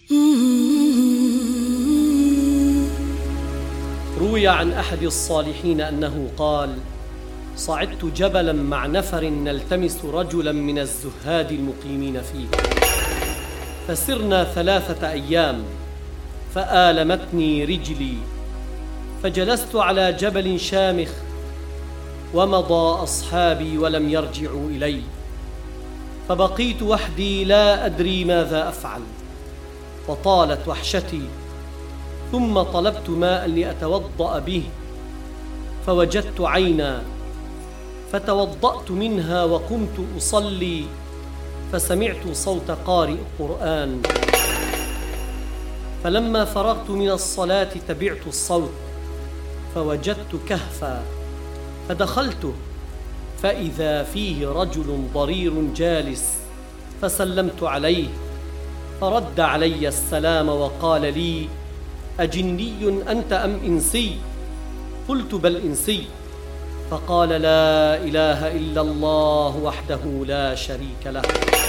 روي عن أحد الصالحين أنه قال: صعدت جبلا مع نفر نلتمس رجلا من الزهاد المقيمين فيه، فسرنا 3 أيام، فآلمتني رجلي، فجلست على جبل شامخ، ومضى أصحابي ولم يرجعوا إلي، فبقيت وحدي لا أدري ماذا أفعل، وطالت وحشتي، ثم طلبت ماء لأتوضأ به، فوجدت عينا، فتوضأت منها وقمت أصلي، فسمعت صوت قارئ قرآن، فلما فرغت من الصلاة تبعت الصوت، فوجدت كهفا، فدخلته، فإذا فيه رجل ضرير جالس، فسلمت عليه، فرد علي السلام وقال لي: أجني أنت أم إنسي؟ قلت: بل إنسي. فقال: لا إله إلا الله وحده لا شريك له،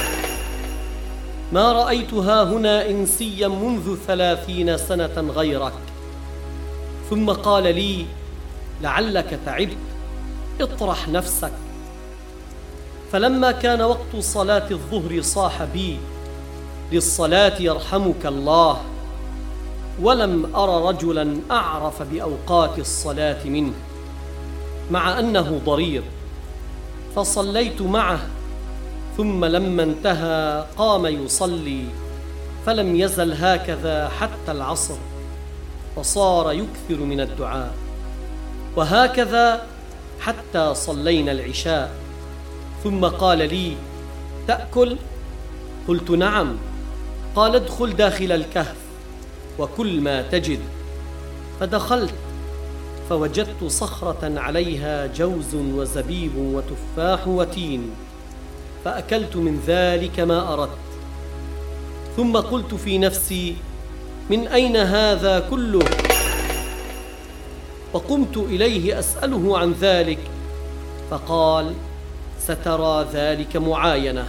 ما رأيت هاهنا إنسيا منذ 30 سنة غيرك. ثم قال لي: لعلك تعبت، اطرح نفسك. فلما كان وقت صلاة الظهر صاح بي: للصلاة يرحمك الله. ولم أر رجلا أعرف بأوقات الصلاة منه، مع أنه ضرير، فصليت معه، ثم لما انتهى قام يصلي، فلم يزل هكذا حتى العصر، فصار يكثر من الدعاء، وهكذا حتى صلينا العشاء. ثم قال لي: تأكل؟ قلت: نعم. قال: ادخل داخل الكهف وكل ما تجد. فدخلت، فوجدت صخرة عليها جوز وزبيب وتفاح وتين، فأكلت من ذلك ما أردت. ثم قلت في نفسي: من أين هذا كله؟ وقمت إليه أسأله عن ذلك، فقال: سترى ذلك معاينة.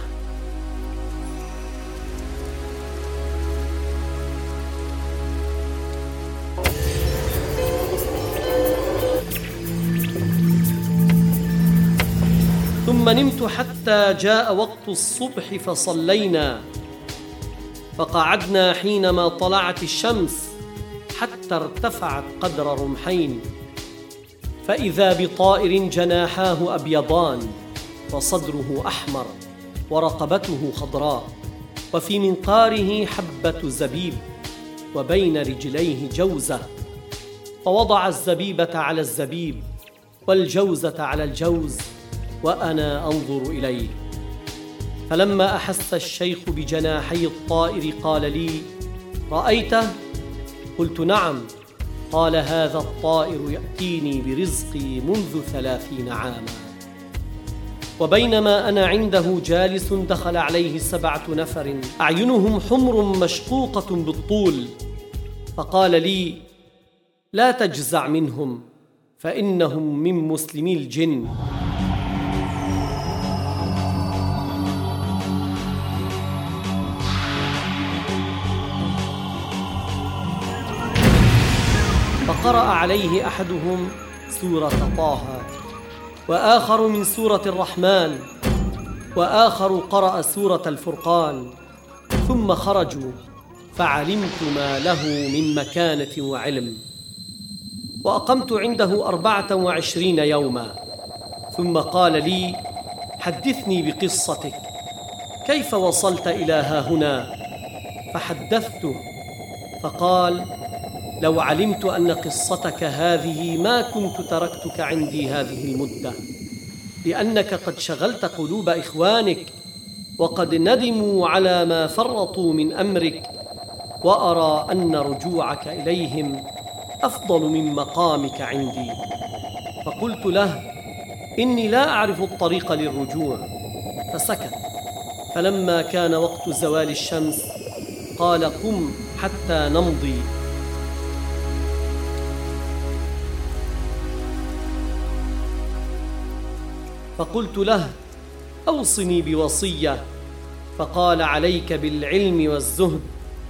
ثم نمت حتى جاء وقت الصبح، فصلينا، فقعدنا حينما طلعت الشمس حتى ارتفعت قدر رمحين، فإذا بطائر جناحاه أبيضان، وصدره أحمر، ورقبته خضراء، وفي منقاره حبة زبيب، وبين رجليه جوزة، فوضع الزبيبة على الزبيب والجوزة على الجوز، وأنا أنظر إليه. فلما أحس الشيخ بجناحي الطائر قال لي: رأيته؟ قلت: نعم. قال: هذا الطائر يأتيني برزقي منذ 30 عاما. وبينما أنا عنده جالس دخل عليه 7 نفر أعينهم حمر مشقوقة بالطول، فقال لي: لا تجزع منهم، فإنهم من مسلمي الجن. فقرأ عليه أحدهم سورة طه، وآخر من سورة الرحمن، وآخر قرأ سورة الفرقان، ثم خرجوا، فعلمت ما له من مكانة وعلم. وأقمت عنده 24 يوما، ثم قال لي: حدثني بقصتك، كيف وصلت إلى هاهنا؟ فحدثته، فقال: لو علمت أن قصتك هذه ما كنت تركتك عندي هذه المدة، لأنك قد شغلت قلوب إخوانك، وقد ندموا على ما فرطوا من أمرك، وأرى أن رجوعك إليهم أفضل من مقامك عندي. فقلت له: إني لا أعرف الطريق للرجوع. فسكت. فلما كان وقت زوال الشمس قال: قم حتى نمضي. فقلت له: أوصني بوصية. فقال: عليك بالعلم والزهد،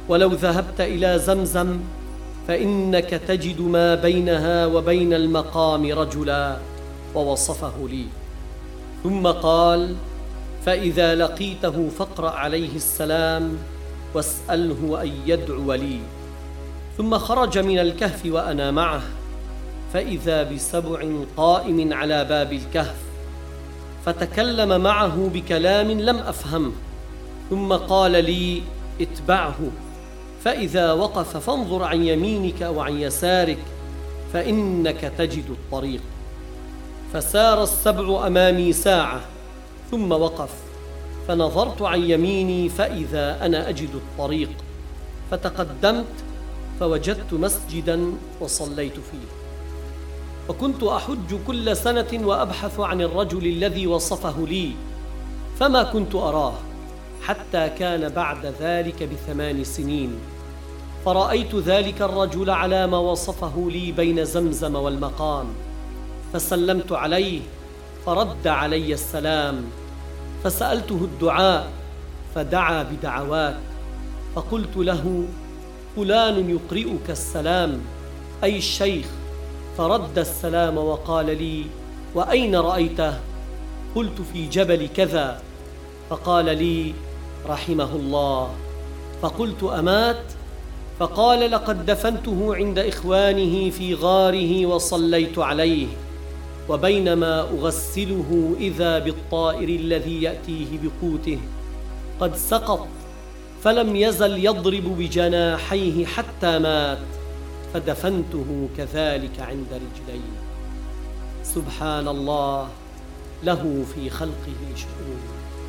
ولو ذهبت إلى زمزم فإنك تجد ما بينها وبين المقام رجلا، ووصفه لي. ثم قال: فإذا لقيته فاقرأ عليه السلام واسأله أن يدعو لي. ثم خرج من الكهف وأنا معه، فإذا بسبع قائم على باب الكهف، فتكلم معه بكلام لم أفهمه، ثم قال لي: اتبعه، فإذا وقف فانظر عن يمينك وعن يسارك فإنك تجد الطريق. فسار السبع أمامي ساعة ثم وقف، فنظرت عن يميني فإذا أنا أجد الطريق، فتقدمت فوجدت مسجدا وصليت فيه. وكنت أحج كل سنة وأبحث عن الرجل الذي وصفه لي، فما كنت أراه حتى كان بعد ذلك ب8 سنين، فرأيت ذلك الرجل على ما وصفه لي بين زمزم والمقام، فسلمت عليه فرد علي السلام، فسألته الدعاء فدعا بدعوات، فقلت له: فلان يقرئك السلام، أي الشيخ، فرد السلام وقال لي: وأين رأيته؟ قلت: في جبل كذا. فقال لي: رحمه الله. فقلت: أمات؟ فقال: لقد دفنته عند إخوانه في غاره وصليت عليه، وبينما أغسله إذا بالطائر الذي يأتيه بقوته قد سقط، فلم يزل يضرب بجناحيه حتى مات، فدفنته كذلك عند رجليه. سبحان الله، له في خلقه شؤون.